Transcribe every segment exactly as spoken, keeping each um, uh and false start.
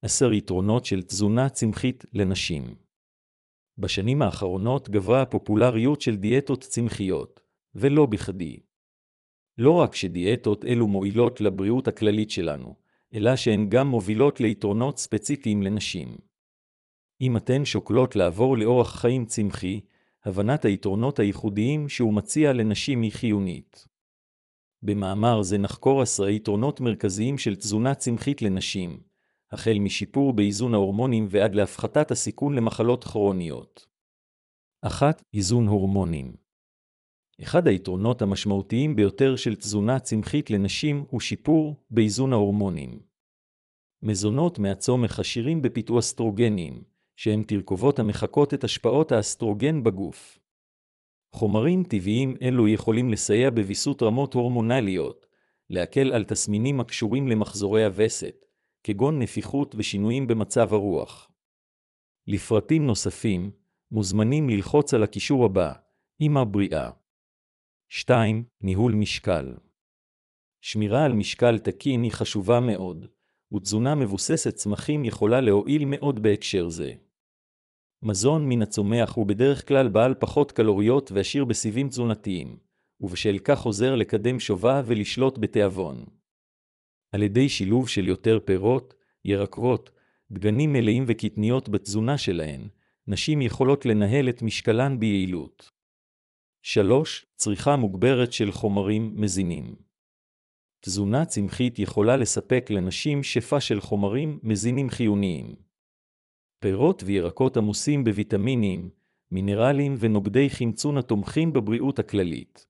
עשר יתרונות של תזונה צמחית לנשים. בשנים האחרונות גברה הפופולריות של דיאטות צמחיות, ולא בכדי. לא רק שדיאטות אלו מועילות לבריאות הכללית שלנו, אלא שהן גם מובילות ליתרונות ספציפיים לנשים. אם אתן שוקלות לעבור לאורח חיים צמחי, הבנת היתרונות הייחודיים שהוא מציע לנשים היא חיונית. במאמר זה נחקור עשרה יתרונות מרכזיים של תזונה צמחית לנשים, החל משיפור באיזון ההורמונים ועד להפחתת הסיכון למחלות כרוניות. אחת. איזון הורמונים. אחד היתרונות המשמעותיים ביותר של תזונה צמחית לנשים הוא שיפור באיזון ההורמונים. מזונות מהצומח עשירים בפיתואסטרוגנים, שהם תרכובות המחקות את השפעות האסטרוגן בגוף. חומרים טבעיים אלו יכולים לסייע בוויסות רמות הורמונליות, להקל על תסמינים הקשורים למחזורי הווסת, כגון נפיחות ושינויים במצב הרוח. לפרטים נוספים, מוזמנים ללחוץ על הקישור הבא, אמא בריאה. שתיים. ניהול משקל. שמירה על משקל תקין היא חשובה מאוד, ותזונה מבוססת צמחים יכולה להועיל מאוד בהקשר זה. מזון מן הצומח הוא בדרך כלל בעל פחות קלוריות ועשיר בסיבים תזונתיים, ובשל כך עוזר לקדם שובה ולשלוט בתיאבון. על ידי שילוב של יותר פירות, ירקות, דגנים מלאים וקטניות בתזונה שלהן, נשים יכולות לנהל את משקלן ביעילות. שלוש. צריכה מוגברת של חומרים מזינים. תזונה צמחית יכולה לספק לנשים שפע של חומרים מזינים חיוניים. פירות וירקות עמוסים בוויטמינים, מינרלים ונוגדי חמצון התומכים בבריאות הכללית.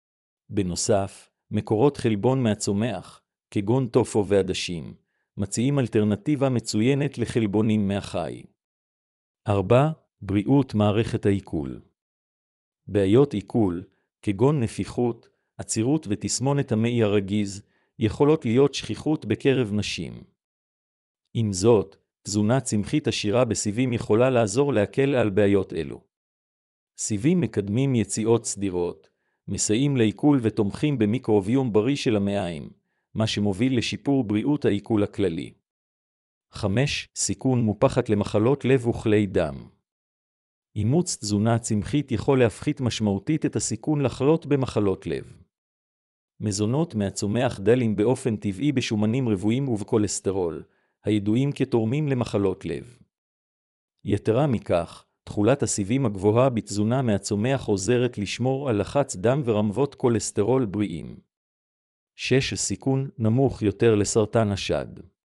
בנוסף, מקורות חלבון מהצומח, כגון טופו ועדשים, מציעים אלטרנטיבה מצוינת לחלבונים מהחי. ארבע. בריאות מערכת העיכול. בעיות עיכול, כגון נפיחות, עצירות ותסמונת המעי הרגיז, יכולות להיות שכיחות בקרב נשים. עם זאת, תזונה צמחית עשירה בסיבים יכולה לעזור להקל על בעיות אלו. סיבים מקדמים יציאות סדירות, מסייעים לעיכול ותומכים במיקרוביום בריא של המעיים, מה שמוביל לשיפור בריאות העיכול הכללי. חמש. סיכון מופחת למחלות לב וכלי דם. אימוץ תזונה צמחית יכול להפחית משמעותית את הסיכון לחלות במחלות לב. מזונות מהצומח דלים באופן טבעי בשומנים רבועים ובכולסטרול, הידועים כתורמים למחלות לב. יתרה מכך, תכולת הסיבים הגבוהה בתזונה מהצומח עוזרת לשמור על לחץ דם ורמות כולסטרול בריאים. שש. סיכון נמוך יותר לסרטן השד.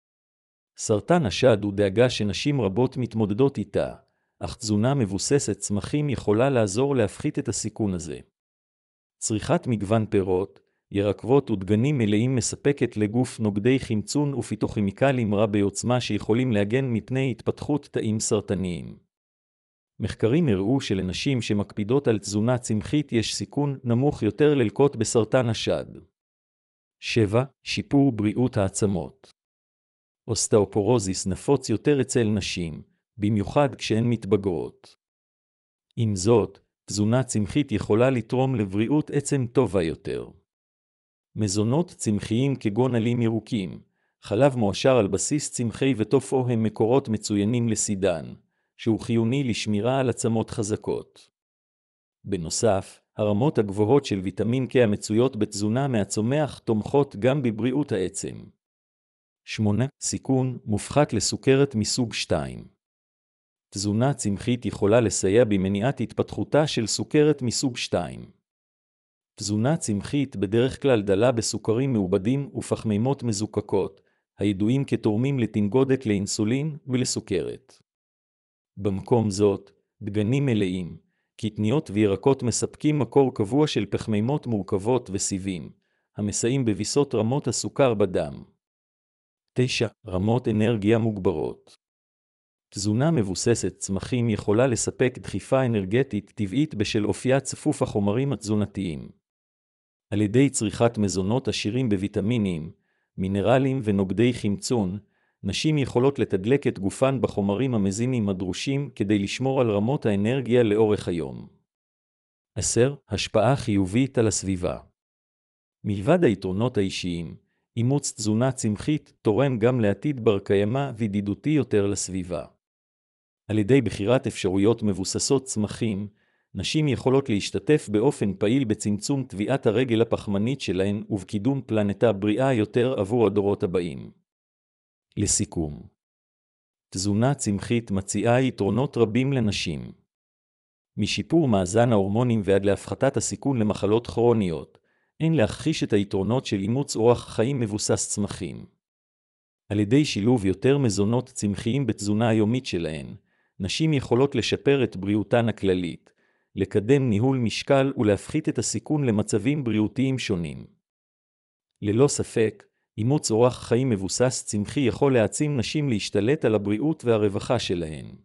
סרטן השד הוא דאגה שנשים רבות מתמודדות איתה, אך תזונה מבוססת צמחים יכולה לעזור להפחית את הסיכון הזה. צריכת מגוון פירות, ירקות ודגנים מלאים מספקת לגוף נוגדי חמצון ופיתוכימיקלים רבי עוצמה שיכולים להגן מפני התפתחות תאים סרטניים. מחקרים הראו שלנשים שמקפידות על תזונה צמחית יש סיכון נמוך יותר ללקות בסרטן השד. שבע. שיפור בריאות העצמות. אוסטאופורוזיס נפוץ יותר אצל נשים, במיוחד כשהן מתבגרות. עם זאת, תזונה צמחית יכולה לתרום לבריאות עצם טובה יותר. מזונות צמחיים כגון עלים ירוקים, חלב מועשר על בסיס צמחי וטופו הם מקורות מצוינים לסידן, שהוא חיוני לשמירה על עצמות חזקות. בנוסף, הרמות הגבוהות של ויטמין K המצויות בתזונה מהצומח תומכות גם בבריאות העצם. שמונה. סיכון מופחת לסוכרת מסוג שתיים. תזונה צמחית יכולה לסייע במניעת התפתחותה של סוכרת מסוג שתיים. תזונה צמחית בדרך כלל דלה בסוכרים מעובדים ופחמימות מזוקקות, הידועים כתורמים לתנגודת לאינסולין ולסוכרת. במקום זאת, דגנים מלאים, קטניות וירקות מספקים מקור קבוע של פחמימות מורכבות וסיבים, המסייעים בוויסות רמות הסוכר בדם. תשע. רמות אנרגיה מוגברות. תזונה מבוססת צמחים יכולה לספק דחיפה אנרגטית טבעית בשל אופייה צפוף החומרים התזונתיים. על ידי צריכת מזונות עשירים בוויטמינים, מינרלים ונוגדי חמצון, נשים יכולות לתדלק את גופן בחומרים המזינים הדרושים כדי לשמור על רמות האנרגיה לאורך היום. עשר. השפעה חיובית על הסביבה. מלבד היתרונות האישיים, אימוץ תזונה צמחית תורם גם לעתיד בר קיימא וידידותי יותר לסביבה. על ידי בחירת אפשרויות מבוססות צמחים, נשים יכולות להשתתף באופן פעיל בצמצום טביעת הרגל הפחמנית שלהן ובקידום פלנטה בריאה יותר עבור הדורות הבאים. לסיכום, תזונה צמחית מציעה יתרונות רבים לנשים. משיפור מאזן ההורמונים ועד להפחתת הסיכון למחלות כרוניות, אין להכחיש את היתרונות של אימוץ אורח חיים מבוסס צמחים. על ידי שילוב יותר מזונות צמחיים בתזונה היומית שלהן, נשים יכולות לשפר את בריאותן הכללית, לקדם ניהול משקל ולהפחית את הסיכון למצבים בריאותיים שונים. ללא ספק, אימוץ אורח חיים מבוסס צמחי יכול להעצים נשים להשתלט על הבריאות והרווחה שלהן.